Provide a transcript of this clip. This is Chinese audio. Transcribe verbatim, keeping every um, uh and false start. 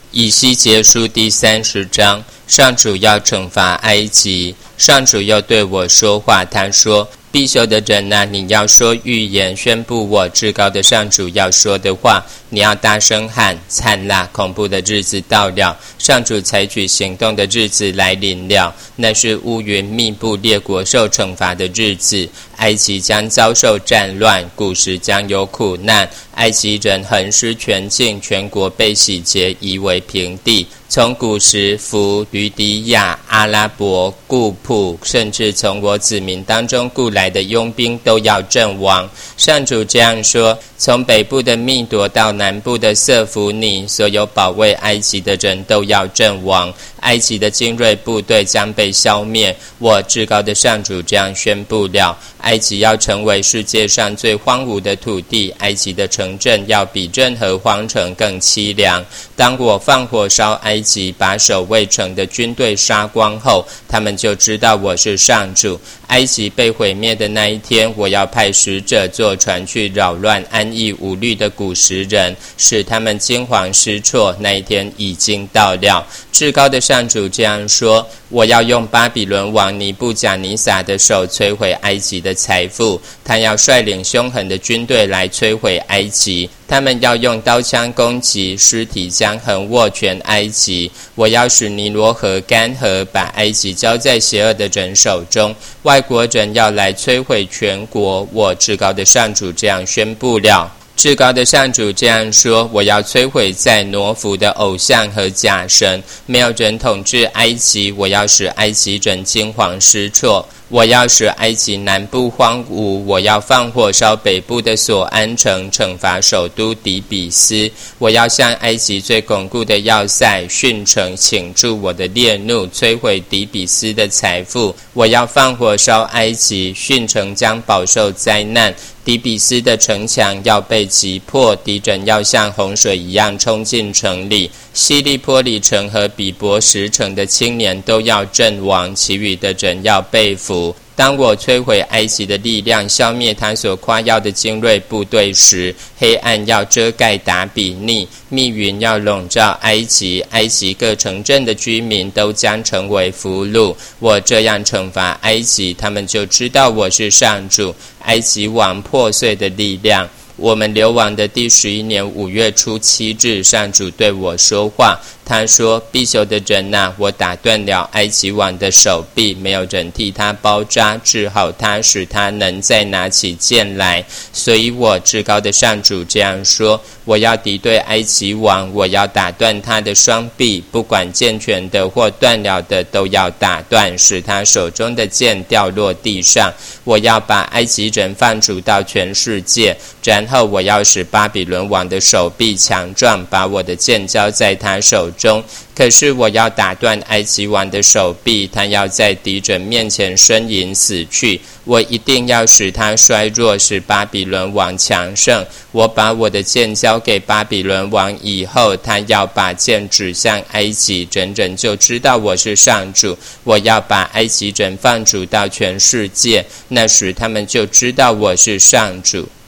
以西结书第三十章，上主要惩罚埃及。上主又对我说话，他说：必修的人啊，你要说预言，宣布我至高的上主要说的话。你要大声喊，惨啦！恐怖的日子到了，上主采取行动的日子来临了。那是乌云密布，列国受惩罚的日子。埃及将遭受战乱，古时将有苦难。埃及人横施全境，全国被洗劫，夷为平地。从古时弗、吕底亚、阿拉伯、固普，甚至从我子民当中雇来的佣兵都要阵亡。上主这样说：从北部的密朵到南部的瑟弗尼，所有保卫埃及的人都要阵亡。埃及的精锐部队将被消灭。我至高的上主这样宣布了：埃及要成为世界上最荒芜的土地，埃及的城镇要比任何荒城更凄凉。当我放火烧埃及，把守卫城的军队杀光后，他们就知道我是上主。埃及被毁灭的那一天，我要派使者坐船去扰乱安逸无虑的古时人，使他们惊惶失措。那一天已经到了。至高的上主这样说：我要用巴比伦王尼布甲尼撒的手摧毁埃及的财富，他要率领凶狠的军队来摧毁埃及。他们要用刀枪攻击，尸体将横卧全埃及。我要使尼罗河干涸，把埃及交在邪恶的人手中。外国人要来摧毁全国。我至高的上主这样宣布了。至高的上主这样说：我要摧毁在挪伏的偶像和假神，没有人统治埃及。我要使埃及人惊惶失措，我要使埃及南部荒芜，我要放火烧北部的索安城，惩罚首都底比斯。我要向埃及最巩固的要塞训城，倾注我的烈怒，摧毁底比斯的财富。我要放火烧埃及，训城将饱受灾难。底比斯的城墙要被击破，敌人要像洪水一样冲进城里。希利波里城和比伯什城的青年都要阵亡，其余的人要被俘。当我摧毁埃及的力量，消灭他所夸耀的精锐部队时，黑暗要遮盖达比尼，密云要笼罩埃及，埃及各城镇的居民都将成为俘虏。我这样惩罚埃及，他们就知道我是上主。埃及王破碎的力量。我们流亡的第十一年五月初七日，上主对我说话，他说：必修的人啊，我打断了埃及王的手臂，没有人替他包扎，治好他，使他能再拿起剑来。所以我至高的上主这样说：我要敌对埃及王，我要打断他的双臂，不管健全的或断了的都要打断，使他手中的剑掉落地上。我要把埃及人放逐到全世界，然后我要使巴比伦王的手臂强壮，把我的剑交在他手中。可是我要打断埃及王的手臂，他要在敌人面前呻吟死去。我一定要使他衰弱，使巴比伦王强盛。我把我的剑交给巴比伦王以后，他要把剑指向埃及，人人就知道我是上主。我要把埃及人放逐到全世界，那时他们就知道我是上主。